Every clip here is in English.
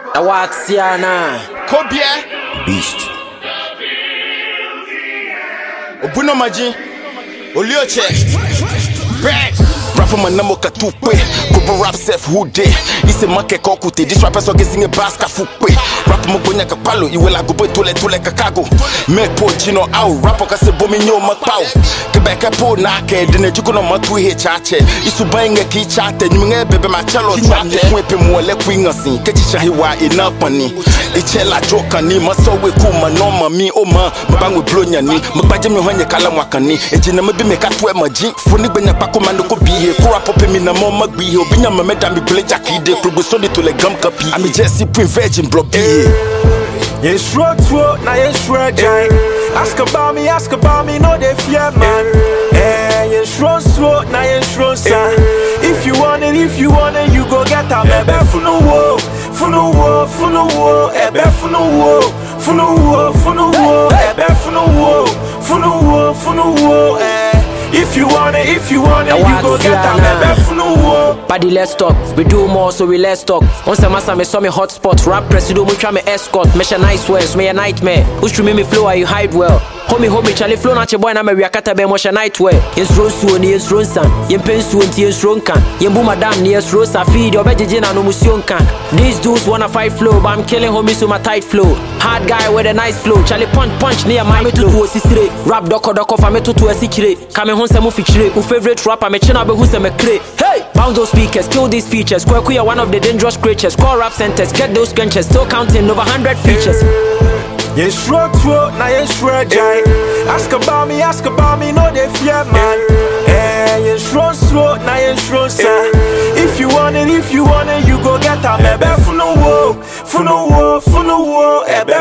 Awaxiana Kobia Beast Obuno Maji Olioche Bad Rapper man namo katupe Kobo rap self who day Ise make kokute This rapper so getting a baska fupe Rapper mbonya kapalo Iwela gobe tole kakago Make po chino au Rapper kase bomi nyo makpao Kebeke po nake Dine juko no matu he chache Isu bainge ki chate Nyumenge bebe machalo chate Mwepe mwele kwingasi Kechisha hiwa inapani Ichela joka ni Masowe kuma noma mi oma Mbangwe blonya ni Mbaje myohanye kala mwakani Ejine mbi mekatwe maji Funi benya pako mandoko bihe Kura pope mina mo magbihe Obinya mameda mi bleja kide Krugu sondi tole gam kapi Ami Jesse Prin Virgin bro bihe Yes, road, now yes, road, ask about me, no they fear, man. Yes, road, now yes, road, if you want it, you go get a baby. Funu wo, ebe funu wo, If you want it, you go get a baby. Funu wo. Paddy, let's talk. We do more, so we let's talk. Once a massa me saw me hotspot. Rap presido, me try me escort. Me nice words, me a nightmare. Who's to me flow, you hide well. Homie, Charlie flow na boy na me reakata be mo nightwear. Yes rosu ni yes ronsan. Yen pensu nti yes ronkan. Yen bu madam ni yes rosa feed obejeje na no musion kan. These dudes wanna fight flow, but I'm killing homies with my tight flow. Hard guy with a nice flow. Charlie punch near my me tutu osisire. Rap doko fa me tutu esikire. Kame hon se mu fikire. Who favorite rapper me china be who se me kre. Hey, bounce those speakers, kill these features. Kweku ya one of the dangerous creatures. Call rap centers, get those scrunches. Still counting over 100 features. Yes, road, now yes, road, ask about me, no they fear, man. Yes, road, now yes, road, if you want it, you go get a baby. Funu wo, ebe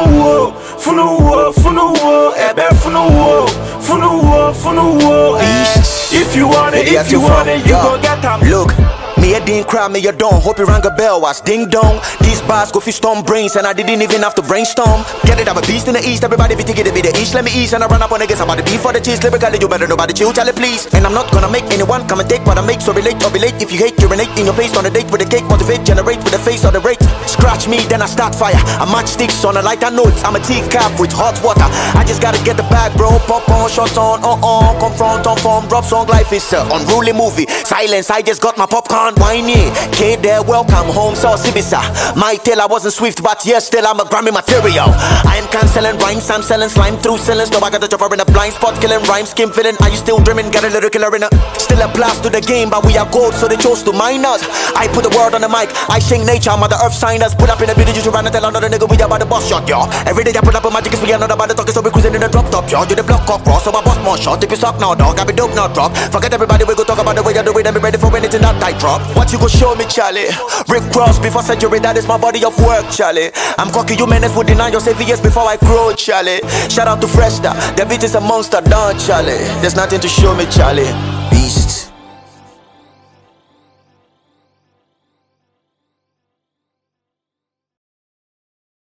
funu wo, if you want it, you go get a. Look, me a didn't cry, me a don't. Hope you rang a bell, was ding dong. These bars go fish storm brains, and I didn't even have to brainstorm. Get it, I'm a beast in the east, everybody be taking it be the east. Let me east, and I run up on niggas about the beef for the cheese. Lyrically, you better know about the chill, Charlie, please. And I'm not gonna make anyone come and take what I make, so relate or be late. If you hate, urinate in your face on a date with a cake, motivate, generate with the face or the rate. Scratch me, then I start fire. I match sticks on a lighter note. I'm a teacup with hot water. I just gotta get the bag, bro. Pop on, shots on, confront, on form, drop song. Life is a unruly movie. Silence, I just got my popcorn, whiny. Kid there, welcome home, so Sibisa. My tale, I wasn't swift, but yes, still I'm a Grammy material. I am canceling rhymes, I'm selling slime through ceilings. No, I got the chopper in a blind spot, killing rhymes, skim filling. Are you still dreaming? Got a little killer in a. Still a blast to the game, but we are gold, so they chose to mine us. I put the word on the mic, I sing nature, Mother Earth signers. Put up in the video, you run and tell another nigga we about the boss shot, y'all. Every day I put up on my tickets, we another about the talking, so we cruising in the drop top, y'all. You the block cock cross, so I boss more shot. If you suck now, dog, I be dope, not drop. Forget everybody, we go talk about the way I do it, and be ready for anything that tight drop. What you go show me, Charlie? Rick Cross before century, that is my body of work, Charlie. I'm cocky, you menace would deny yourself years before I grow, Charlie. Shout out to Freshta, the beat is a monster, done, Charlie. There's nothing to show me, Charlie. Peace.